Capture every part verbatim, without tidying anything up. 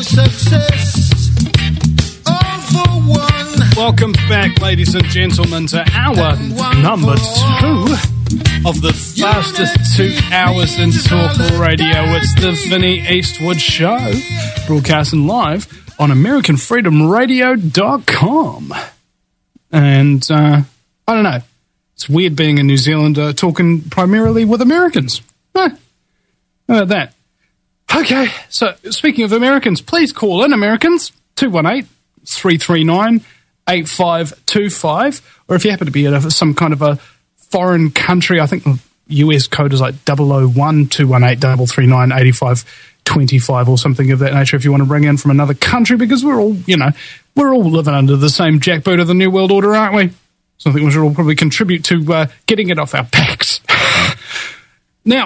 success, all for one. Welcome back, ladies and gentlemen, to hour number two of the fastest two hours in talk radio. It's the Vinny Eastwood Show, broadcasting live on American Freedom Radio dot com. And, uh, I don't know, it's weird being a New Zealander talking primarily with Americans. Huh. How about that? Okay, so speaking of Americans, please call in, Americans, two one eight, three three nine, eight five two five, or if you happen to be in a, some kind of a foreign country, I think the U S code is like double oh one, two one eight, three three nine, eight five two five or something of that nature if you want to bring in from another country, because we're all, you know, we're all living under the same jackboot of the New World Order, aren't we? So I think we should all probably contribute to uh, getting it off our backs. Now,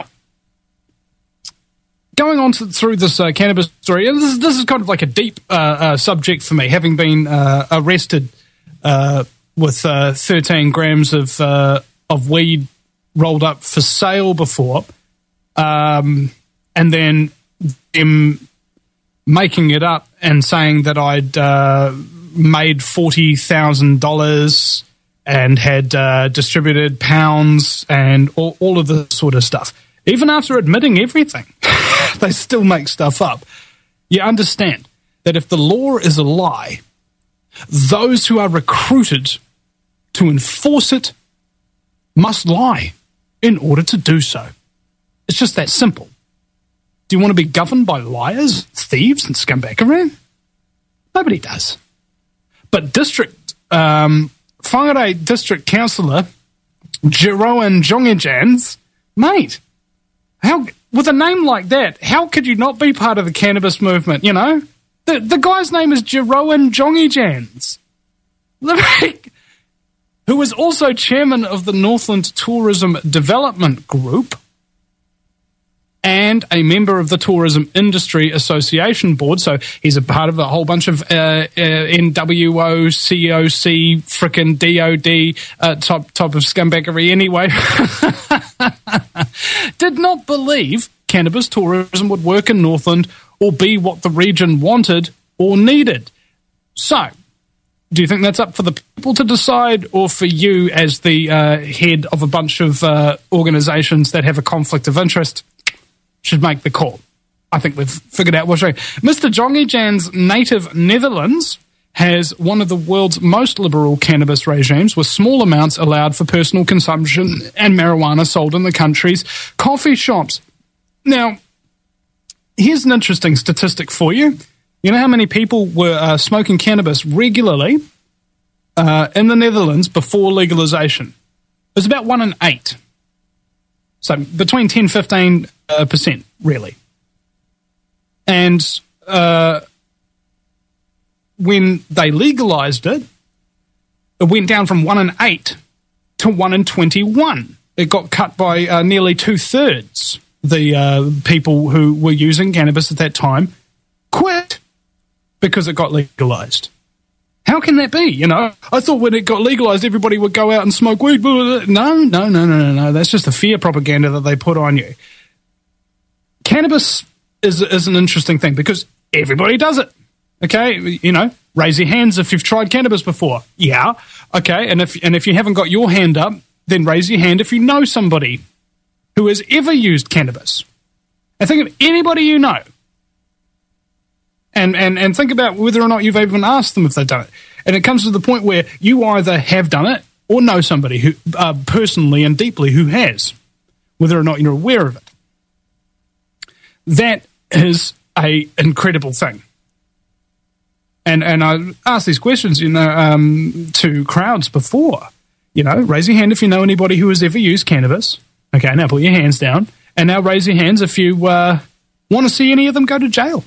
going on to, through this uh, cannabis story, and this, this is kind of like a deep uh, uh, subject for me, having been uh, arrested uh, with uh, thirteen grams of uh, of weed rolled up for sale before, um, and then them making it up and saying that I'd uh, made forty thousand dollars and had uh, distributed pounds and all, all of this sort of stuff. Even after admitting everything, they still make stuff up. You understand that if the law is a lie, those who are recruited to enforce it must lie in order to do so. It's just that simple. Do you want to be governed by liars, thieves, and scumbaggery? Nobody does. But district, um, Whangarei District Councillor Jeroen Jongejans, mate, how, with a name like that, how could you not be part of the cannabis movement, you know? The the guy's name is Jeroen Jongejans, who is also chairman of the Northland Tourism Development Group and a member of the Tourism Industry Association Board. So he's a part of a whole bunch of uh, uh, N W O, C O C, frickin' D O D, uh, top, top of scumbaggery anyway. Did not believe cannabis tourism would work in Northland or be what the region wanted or needed. So, do you think that's up for the people to decide, or for you as the uh, head of a bunch of uh, organisations that have a conflict of interest should make the call? I think we've figured out what's right. Mister Jongejan's native Netherlands has one of the world's most liberal cannabis regimes, with small amounts allowed for personal consumption and marijuana sold in the country's coffee shops. Now, here's an interesting statistic for you. You know how many people were uh, smoking cannabis regularly uh, in the Netherlands before legalization? It was about one in eight. So between ten and fifteen uh, percent, really. And uh, when they legalized it, it went down from one in eight to one in twenty-one. It got cut by uh, nearly two-thirds. The uh, people who were using cannabis at that time quit because it got legalized. How can that be? You know, I thought when it got legalized, everybody would go out and smoke weed. No, no, no, no, no, no. That's just the fear propaganda that they put on you. Cannabis is is an interesting thing because everybody does it. Okay, you know, raise your hands if you've tried cannabis before. Yeah, okay, and if and if you haven't got your hand up, then raise your hand if you know somebody who has ever used cannabis. And think of anybody you know. And, and and think about whether or not you've even asked them if they've done it. And it comes to the point where you either have done it or know somebody who uh, personally and deeply who has, whether or not you're aware of it. That is a incredible thing. And and I asked these questions, you know, um, to crowds before. You know, raise your hand if you know anybody who has ever used cannabis. Okay, now put your hands down. And now raise your hands if you uh, want to see any of them go to jail.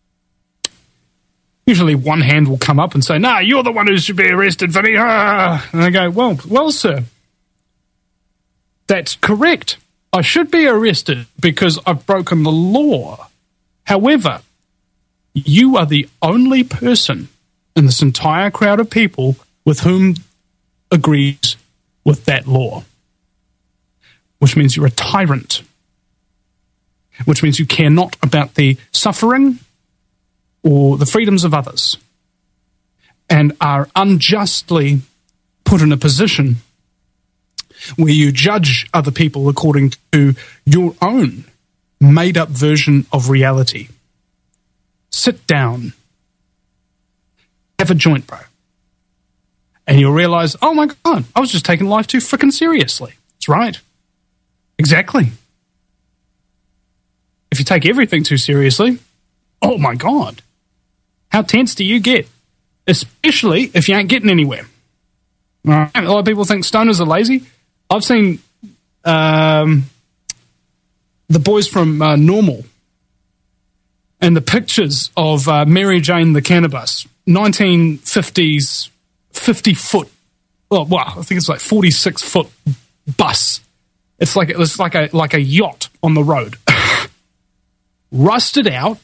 Usually one hand will come up and say, nah, you're the one who should be arrested, Vinny. Ah. And I go, well, well, sir, that's correct. I should be arrested because I've broken the law. However, you are the only person in this entire crowd of people with whom agrees with that law, which means you're a tyrant, which means you care not about the suffering or the freedoms of others, and are unjustly put in a position where you judge other people according to your own made-up version of reality, sit down, have a joint, bro, and you'll realize, oh my God, I was just taking life too frickin' seriously. That's right. Exactly. If you take everything too seriously, oh my God, how tense do you get? Especially if you ain't getting anywhere. All right? A lot of people think stoners are lazy. I've seen um, the boys from uh, Normal and the pictures of uh, Mary Jane the Cannabis, nineteen fifties, fifty-foot, well, wow, I think it's like forty-six foot bus. It's like it was like a like a yacht on the road, rusted out,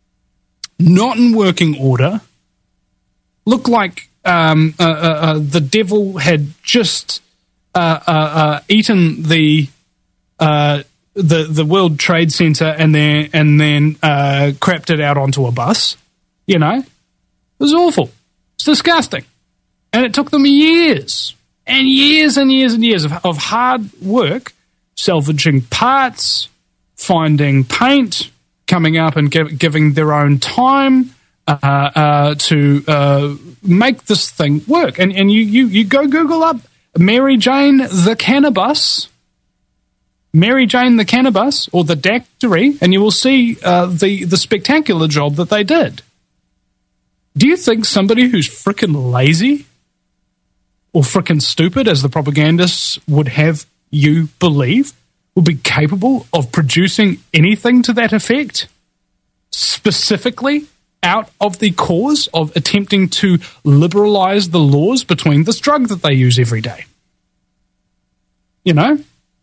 not in working order. Looked like um, uh, uh, uh, the devil had just uh, uh, uh, eaten the uh, the the World Trade Center and then and then uh, crapped it out onto a bus. You know, it was awful. It's disgusting, and it took them years and years and years and years of, of hard work, salvaging parts, finding paint, coming up and give, giving their own time uh, uh, to uh, make this thing work. And and you, you, you go Google up Mary Jane the Cannabis, Mary Jane the Cannabis, or the Dactory, and you will see uh, the, the spectacular job that they did. Do you think somebody who's frickin' lazy or frickin' stupid, as the propagandists would have you believe, will be capable of producing anything to that effect, specifically out of the cause of attempting to liberalize the laws between this drug that they use every day? You know?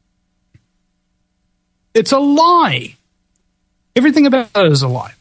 It's a lie. Everything about it is a lie.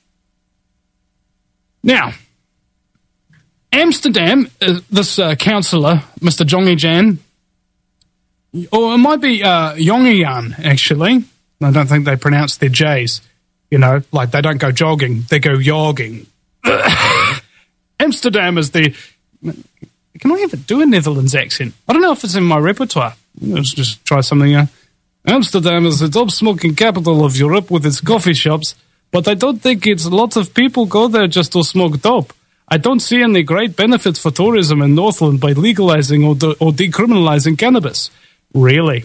Now, Amsterdam, uh, this uh, councillor, Mister Jongy Jan, or it might be uh, Jongian, actually. I don't think they pronounce their J's. You know, like they don't go jogging, they go yogging. Amsterdam is the... Can I ever do a Netherlands accent? I don't know if it's in my repertoire. Let's just try something. Uh, Amsterdam is the dope-smoking capital of Europe with its coffee shops, but I don't think it's lots of people go there just to smoke dope. I don't see any great benefits for tourism in Northland by legalizing or, de- or decriminalizing cannabis. Really?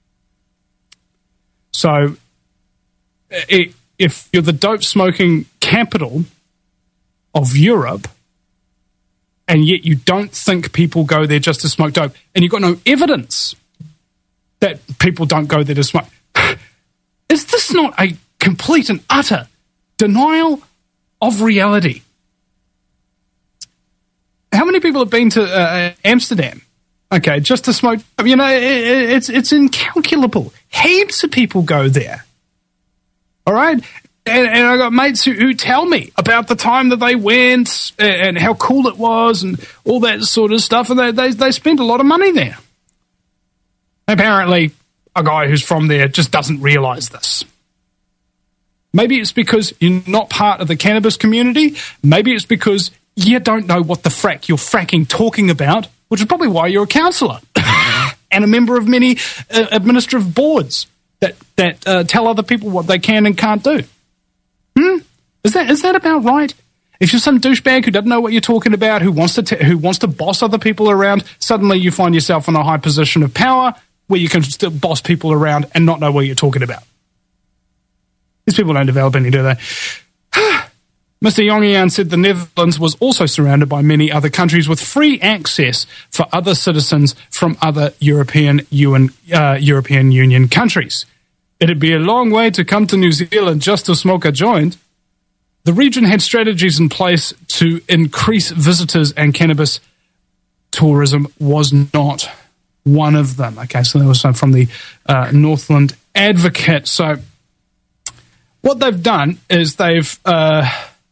So, it, if you're the dope-smoking capital of Europe, and yet you don't think people go there just to smoke dope, and you've got no evidence that people don't go there to smoke, is this not a complete and utter denial of reality? How many people have been to uh, Amsterdam? Okay, just to smoke. You know, it, it, it's it's incalculable. Heaps of people go there. All right, and, and I got mates who, who tell me about the time that they went and, and how cool it was and all that sort of stuff, and they they, they spent a lot of money there. Apparently, a guy who's from there just doesn't realise this. Maybe it's because you're not part of the cannabis community. Maybe it's because you don't know what the frack you're fracking talking about, which is probably why you're a counsellor and a member of many uh, administrative boards that that uh, tell other people what they can and can't do. Hmm? Is that is that about right? If you're some douchebag who doesn't know what you're talking about, who wants to t- who wants to boss other people around, suddenly you find yourself in a high position of power where you can still boss people around and not know what you're talking about. These people don't develop any, do they? Mister Jongian said the Netherlands was also surrounded by many other countries with free access for other citizens from other European, U N, uh, European Union countries. It'd be a long way to come to New Zealand just to smoke a joint. The region had strategies in place to increase visitors, and cannabis tourism was not one of them. Okay, so that was from the uh, Northland Advocate. So what they've done is they've... Uh,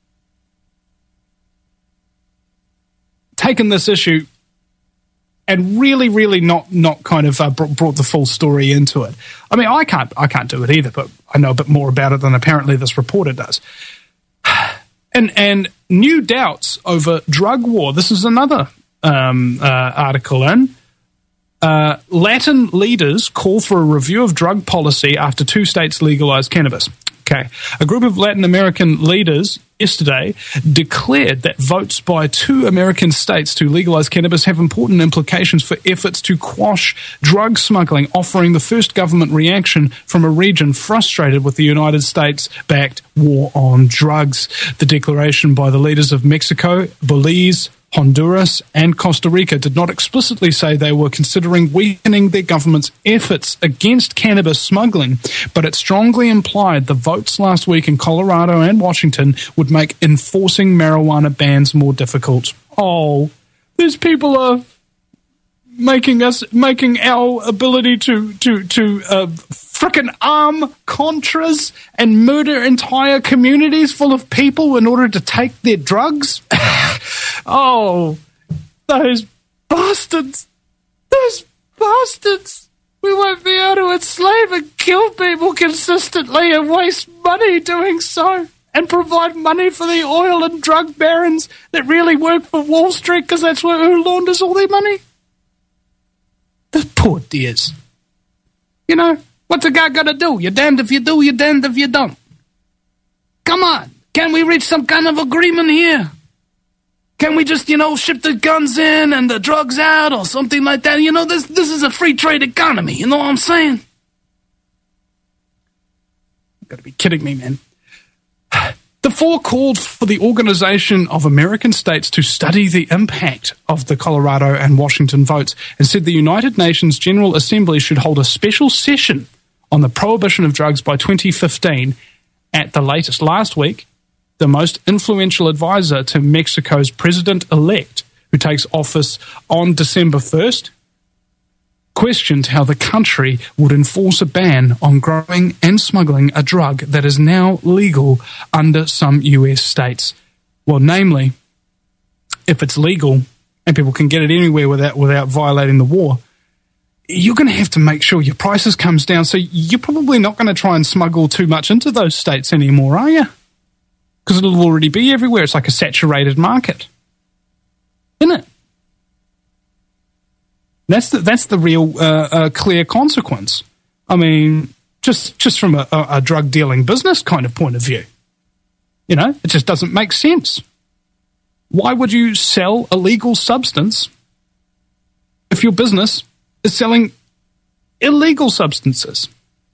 taken this issue and really, really not not kind of uh, brought, brought the full story into it. I mean, I can't I can't do it either, but I know a bit more about it than apparently this reporter does. And and new doubts over drug war. This is another um, uh, article in. Uh, Latin leaders call for a review of drug policy after two states legalized cannabis. Okay. A group of Latin American leaders yesterday declared that votes by two American states to legalize cannabis have important implications for efforts to quash drug smuggling, offering the first government reaction from a region frustrated with the United States-backed war on drugs. The declaration by the leaders of Mexico, Belize, Honduras and Costa Rica did not explicitly say they were considering weakening their government's efforts against cannabis smuggling, but it strongly implied the votes last week in Colorado and Washington would make enforcing marijuana bans more difficult. Oh, these people are making us, making our ability to, to, to, uh, frickin' arm Contras and murder entire communities full of people in order to take their drugs? Oh, those bastards. Those bastards. We won't be able to enslave and kill people consistently and waste money doing so and provide money for the oil and drug barons that really work for Wall Street because that's where who launders all their money. The poor dears. You know, what's a guy gonna do? You're damned if you do, you're damned if you don't. Come on. Can we reach some kind of agreement here? Can we just, you know, ship the guns in and the drugs out or something like that? You know, this this is a free trade economy. You know what I'm saying? You've got to be kidding me, man. The four called for the Organization of American States to study the impact of the Colorado and Washington votes and said the United Nations General Assembly should hold a special session on the prohibition of drugs by twenty fifteen at the latest. Last week, the most influential advisor to Mexico's president-elect, who takes office on December first, questioned how the country would enforce a ban on growing and smuggling a drug that is now legal under some U S states. Well, namely, if it's legal and people can get it anywhere without without violating the law, you're going to have to make sure your prices comes down. So you're probably not going to try and smuggle too much into those states anymore, are you? Because it'll already be everywhere. It's like a saturated market, isn't it? That's the that's the real uh, uh, clear consequence. I mean, just just from a, a, a drug dealing business kind of point of view, you know, it just doesn't make sense. Why would you sell a legal substance if your business is selling illegal substances?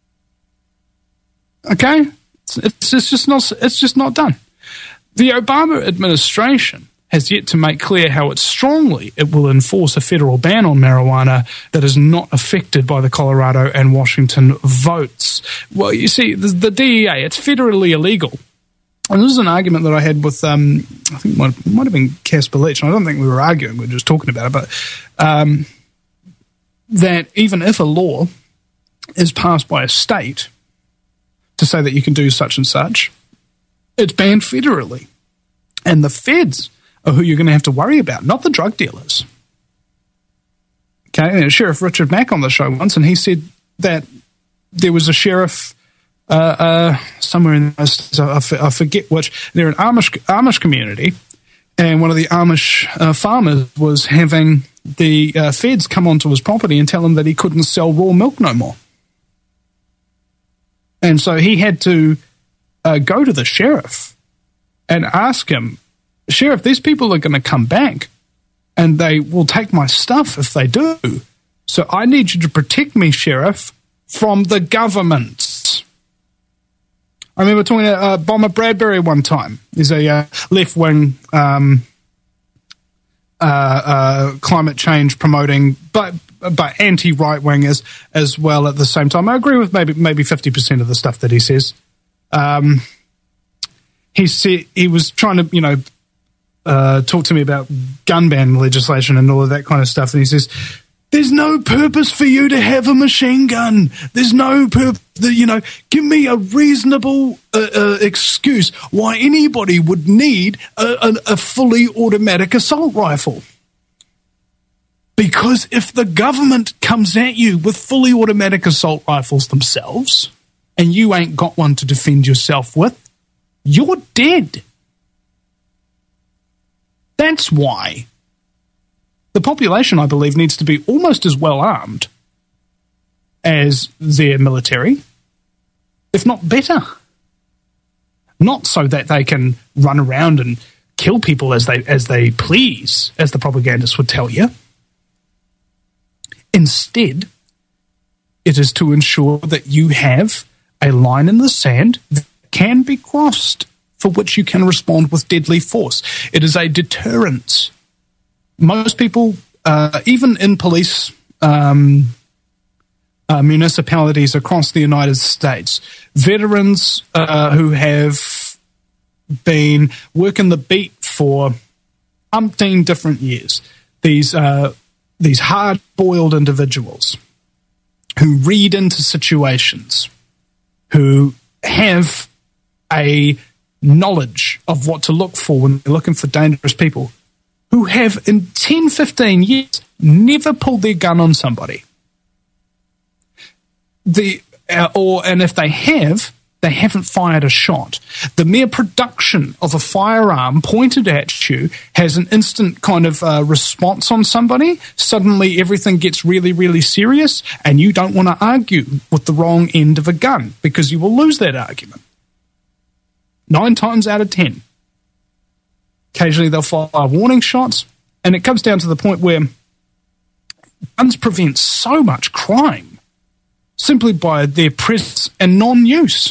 Okay. It's, it's just not. It's just not done. The Obama administration has yet to make clear how it strongly it will enforce a federal ban on marijuana that is not affected by the Colorado and Washington votes. Well, you see, the, the D E A, it's federally illegal. And this is an argument that I had with, um, I think it might, it might have been Casper Leach, and I don't think we were arguing, we were just talking about it, but um, that even if a law is passed by a state to say that you can do such and such, it's banned federally. And the feds are who you're going to have to worry about, not the drug dealers. Okay, and Sheriff Richard Mack on the show once, and he said that there was a sheriff uh, uh, somewhere in the, I forget which, they're an Amish, Amish community, and one of the Amish uh, farmers was having the uh, feds come onto his property and tell him that he couldn't sell raw milk no more. And so he had to uh, go to the sheriff and ask him, Sheriff, these people are going to come back and they will take my stuff if they do. So I need you to protect me, Sheriff, from the government. I remember talking to uh, Bomber Bradbury one time. He's a uh, left-wing um, uh, uh, climate change promoting, but but anti-right wing as as well at the same time. I agree with maybe maybe fifty percent of the stuff that he says. Um, he said he was trying to, you know, uh, talk to me about gun ban legislation and all of that kind of stuff, and he says, "There's no purpose for you to have a machine gun. There's no purpose. You know, give me a reasonable uh, uh, excuse why anybody would need a, a, a fully automatic assault rifle." Because if the government comes at you with fully automatic assault rifles themselves, and you ain't got one to defend yourself with, you're dead. That's why the population, I believe, needs to be almost as well armed as their military, if not better. Not so that they can run around and kill people as they as they please, as the propagandists would tell you. Instead, it is to ensure that you have a line in the sand that can be crossed, for which you can respond with deadly force. It is a deterrent. Most people, uh, even in police um, uh, municipalities across the United States, veterans uh, who have been working the beat for umpteen different years, these uh, these hard-boiled individuals who read into situations, who have a knowledge of what to look for when they're looking for dangerous people, who have in ten, fifteen years never pulled their gun on somebody. The uh, or and if they have, they haven't fired a shot. The mere production of a firearm pointed at you has an instant kind of uh, response on somebody. Suddenly everything gets really, really serious, and you don't want to argue with the wrong end of a gun because you will lose that argument. Nine times out of ten. Occasionally they'll fire warning shots, and it comes down to the point where guns prevent so much crime simply by their presence and non-use.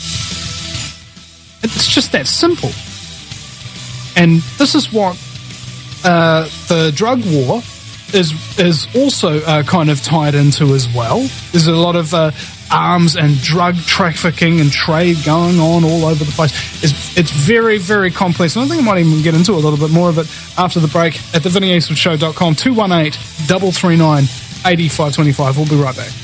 It's just that simple. And this is what uh, the drug war is is also uh, kind of tied into as well. There's a lot of uh, arms and drug trafficking and trade going on all over the place. It's, it's very, very complex. And I think I might even get into a little bit more of it after the break at the vinny eastwood show dot com, two one eight, three three nine, eight five two five. We'll be right back.